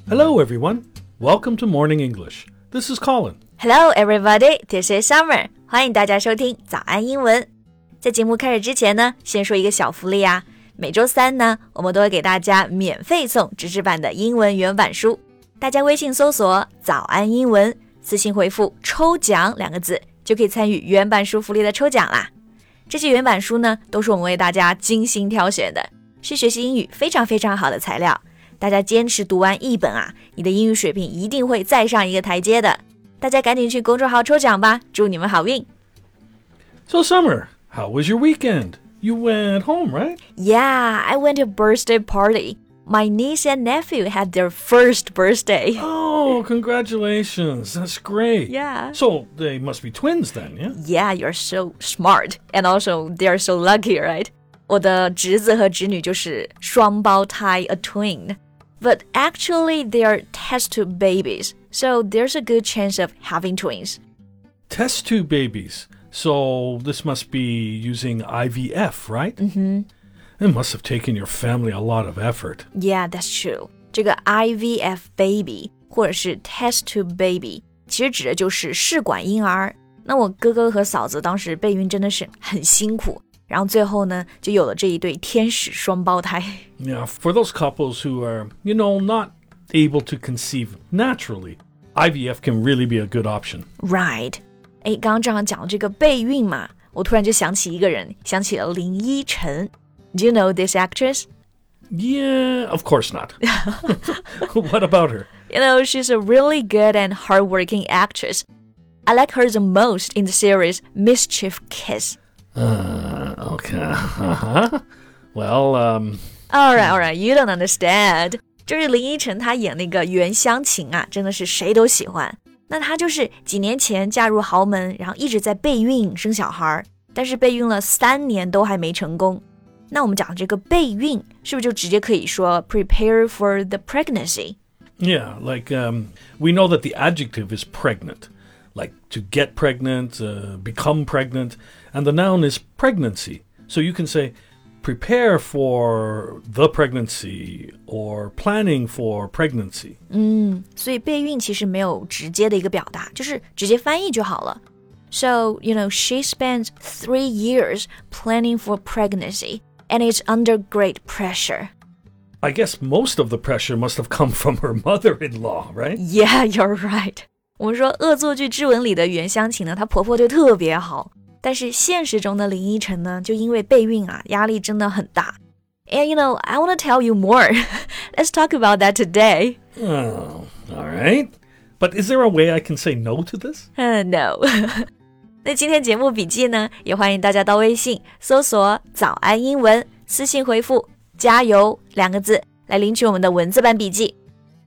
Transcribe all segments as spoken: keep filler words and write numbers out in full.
Hello, everyone. Welcome to Morning English. This is Colin. Hello, everybody. This is Summer. 欢迎大家收听早安英文。在节目开始之前呢，先说一个小福利啊。每周三呢，我们都会给大家免费送纸质版的英文原版书。大家微信搜索早安英文，私信回复抽奖两个字，就可以参与原版书福利的抽奖啦。这些原版书呢，都是我们为大家精心挑选的，是学习英语非常非常好的材料。大家坚持读完一本啊，你的英语水平一定会再上一个台阶的。大家赶紧去公众号抽奖吧，祝你们好运。 So, Summer, how was your weekend? You went home, right? Yeah, I went to a birthday party. My niece and nephew had their first birthday. Oh, congratulations. That's great. Yeah. So, they must be twins then, yeah? Yeah, you're so smart. And also, they're so lucky, right? 我的侄子和侄女就是双胞胎 a twin.But actually, they're test tube babies, so there's a good chance of having twins. Test tube babies. So this must be using I V F, right? Mm-hmm. It must have taken your family a lot of effort. Yeah, that's true. 这个 I V F baby 或者是 test tube baby 其实指的就是试管婴儿。那我哥哥和嫂子当时备孕真的是很辛苦。然后最后呢，就有了这一对天使双胞胎。 Yeah, for those couples who are, you know, not able to conceive naturally, I V F can really be a good option. Right. 哎，刚刚正好讲到这个备孕嘛，我突然就想起一个人，想起了林依晨。Do you know this actress? Yeah, of course not. What about her? You know, she's a really good and hardworking actress. I like her the most in the series Mischief Kiss.Uh, okay. Uh-huh. Well, um... All right, all right, you don't understand. 就是林依晨她演那个袁湘琴啊，真的是谁都喜欢。那她就是几年前嫁入豪门，然后一直在备孕生小孩，但是备孕了三年都还没成功。那我们讲这个备孕，是不是就直接可以说 prepare for the pregnancy? Yeah, like, um, we know that the adjective is pregnant.Like to get pregnant, uh, become pregnant, and the noun is pregnancy. So you can say prepare for the pregnancy or planning for pregnancy. 嗯，所以备孕其实没有直接的一个表达，就是直接翻译就好了。So, you know, she spent three years planning for pregnancy, and is under great pressure. I guess most of the pressure must have come from her mother-in-law, right? Yeah, you're right.我们说恶作剧之吻里的袁湘琴呢，她婆婆就特别好，但是现实中的林依晨呢，就因为备孕啊，压力真的很大。And you know, I want to tell you more. Let's talk about that today. Oh, all right. But is there a way I can say no to this? Uh, no. 那今天节目笔记呢，也欢迎大家到微信搜索早安英文，私信回复加油两个字来领取我们的文字版笔记。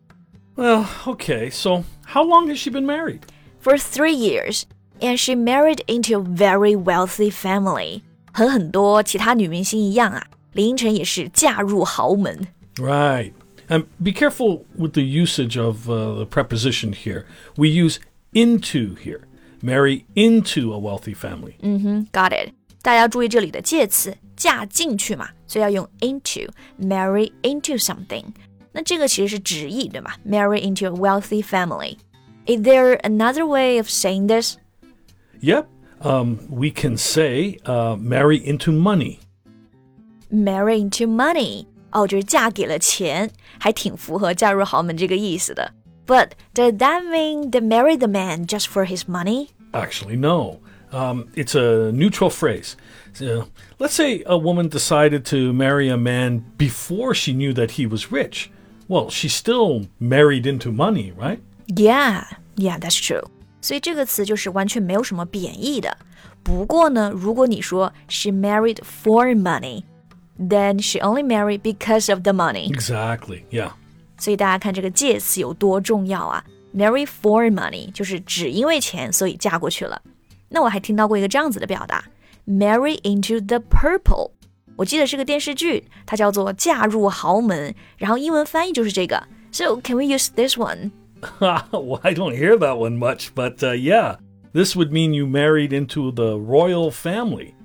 Well, okay, so...How long has she been married? For three years, and she married into a very wealthy family. 和很多其他女明星一样啊，林依晨也是嫁入豪门。 Right. And be careful with the usage of uh, the preposition here. We use into here. Marry into a wealthy family. 嗯哼 got it. 大家注意这里的介词，嫁进去嘛，所以要用 into, marry into something.那这个其实是直译，对吧？ Marry into a wealthy family. Is there another way of saying this? Yep. Um, we can say uh, marry into money. Marry into money. 哦，就是嫁给了钱，还挺符合嫁入豪门这个意思的。But does that mean they marry the man just for his money? Actually, no. Um, it's a neutral phrase. So, let's say a woman decided to marry a man before she knew that he was rich.Well, she's still married into money, right? Yeah, yeah, that's true. 所以这个词就是完全没有什么贬义的。不过呢，如果你说 she married for money, then she only married because of the money. Exactly, yeah. 所以大家看这个介词有多重要啊。Marry for money 就是只因为钱所以嫁过去了。那我还听到过一个这样子的表达 ，marry into the purple。我记得是个电视剧，它叫做《嫁入豪门》，然后英文翻译就是这个。So can we use this one? Well, I don't hear that one much, but uh, yeah, this would mean you married into the royal family.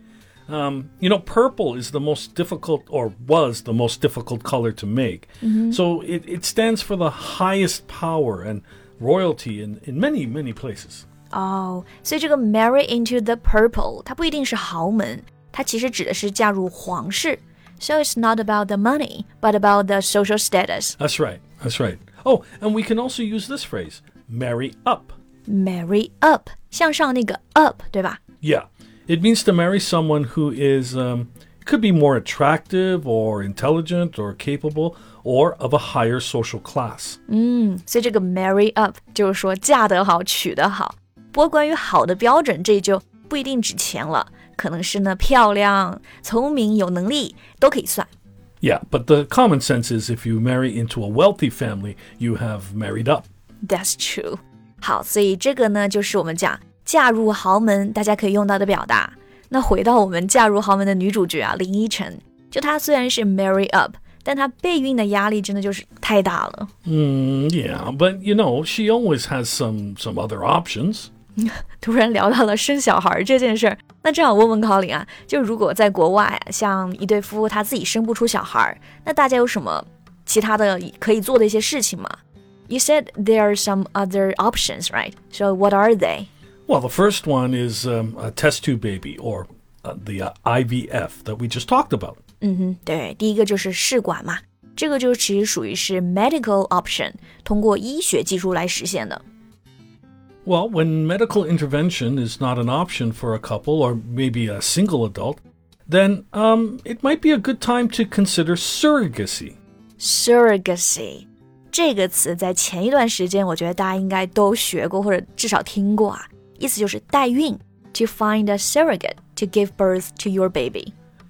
Um, you know, purple is the most difficult, or was the most difficult color to make. Mm-hmm. So it, it stands for the highest power and royalty in, in many, many places. 哦，所以这个 marry into the purple 它不一定是豪门，它其实指的是嫁入皇室。So it's not about the money, but about the social status. That's right, that's right. Oh, and we can also use this phrase, marry up. Marry up, 向上那个 up, 对吧？ Yeah, it means to marry someone who is, um, could be more attractive or intelligent or capable or of a higher social class. 嗯，所以这个 marry up 就是说嫁得好，娶得好。不过关于好的标准，这就不一定指钱了，可能是呢漂亮、聪明、有能力都可以算。 Yeah, but the common sense is if you marry into a wealthy family, you have married up. That's true. 好，所以这个呢就是我们讲嫁入豪门大家可以用到的表达。那回到我们嫁入豪门的女主角啊，林依晨，就她虽然是 marry up， 但她备孕的压力真的就是太大了。 Mm, yeah, but you know, she always has some, some other options. 突然聊到了生小孩这件事儿，那正好问问 Colin 啊，就如果在国外啊，像一对夫妇他自己生不出小孩，那大家有什么其他的可以做的一些事情吗？ You said there are some other options, right? So what are they? Well, the first one is um, a test tube baby, or uh, the uh, I V F that we just talked about. 嗯哼，对，第一个就是试管嘛，这个就其实属于是 medical option， 通过医学技术来实现的。 Well, when medical intervention is not an option for a couple or maybe a single adult, then um, it might be a good time to consider surrogacy. Surrogacy 这个词在前一段时间我觉得大家应该都学过或者至少听过啊，意思就是代孕 to find a surrogate to give birth to your baby.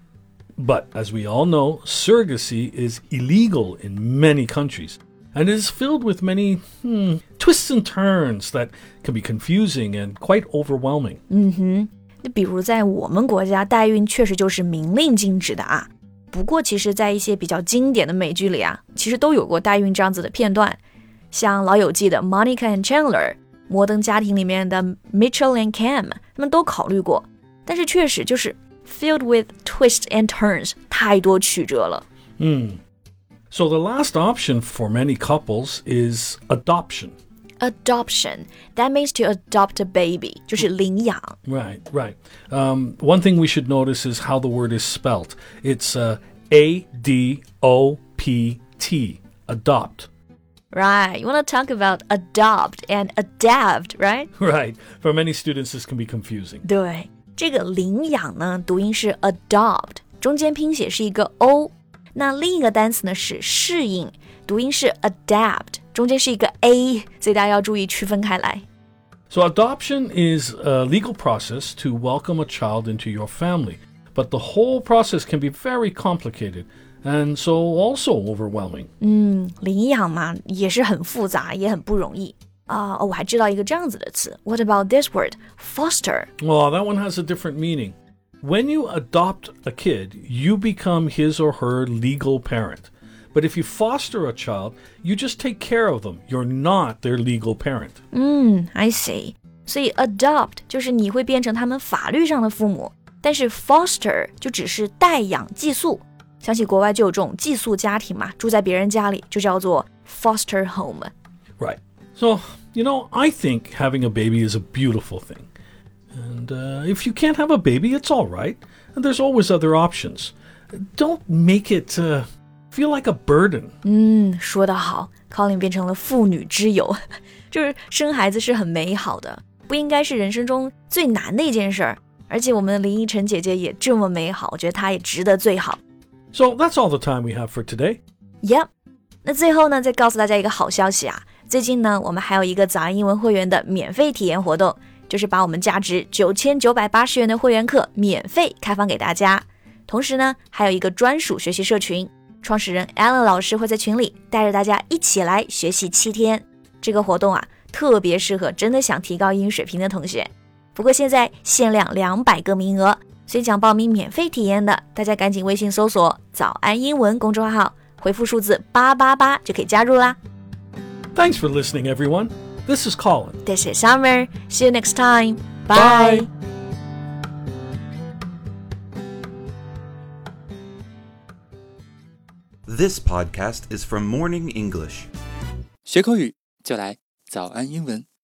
But as we all know, surrogacy is illegal in many countries.And it is filled with many hmm, twists and turns that can be confusing and quite overwhelming. 嗯哼，那比如在我们国家，代孕确实就是明令禁止的啊。不过，其实，在一些比较经典的美剧里啊，其实都有过代孕这样子的片段，像《老友记》的 Monica and Chandler，《摩登家庭》里面的 Mitchell and Cam， 他们都考虑过。但是确实就是 filled with twists and turns， 太多曲折了。 嗯。So the last option for many couples is adoption. Adoption, that means to adopt a baby, 就是领养。 Right, right. Um, one thing we should notice is how the word is spelt. It's uh, A D O P T, adopt. Right, you want to talk about adopt and adapt, right? Right. For many students, this can be confusing. 对，这个领养呢，读音是 adopt， 中间拼写是一个 O。那另一个单词呢是适应，读音是 adapt， 中间是一个 A， 所以大家要注意区分开来。 So adoption is a legal process to welcome a child into your family, but the whole process can be very complicated and so also overwhelming. 嗯，领养嘛也是很复杂，也很不容易啊、呃哦。我还知道一个这样子的词 ，What about this word? Foster. Well, that one has a different meaning.When you adopt a kid, you become his or her legal parent. But if you foster a child, you just take care of them. You're not their legal parent. 嗯 I see. 所以 adopt 就是你会变成他们法律上的父母，但是 foster 就只是代养寄宿。想起国外就有这种寄宿家庭嘛，住在别人家里就叫做 foster home. Right. So, you know, I think having a baby is a beautiful thing.And uh, if you can't have a baby, it's all right. And there's always other options. Don't make it uh, feel like a burden. 嗯，说得好 Colin 变成了妇女之友就是生孩子是很美好的，不应该是人生中最难的一件事儿。而且我们的林依晨姐姐也这么美好，我觉得她也值得最好。 So that's all the time we have for today. Yep. 那最后呢，再告诉大家一个好消息啊！最近呢，我们还有一个早安英文会员的免费体验活动。就是把我们价值九千九百八十元的会员课免费开放给大家，同时呢，还有一个专属学习社群，创始人 Alan 老师会在群里带着大家一起来学习七天。这个活动啊，特别适合真的想提高英语水平的同学。不过现在限量两百个名额，所以想报名免费体验的，大家赶紧微信搜索“早安英文”公众号，回复数字八八八就可以加入啦。 Thanks for listening, everyone.This is Colin. This is Summer. See you next time. Bye. Bye. This podcast is from Morning English. 学口语就来早安英文。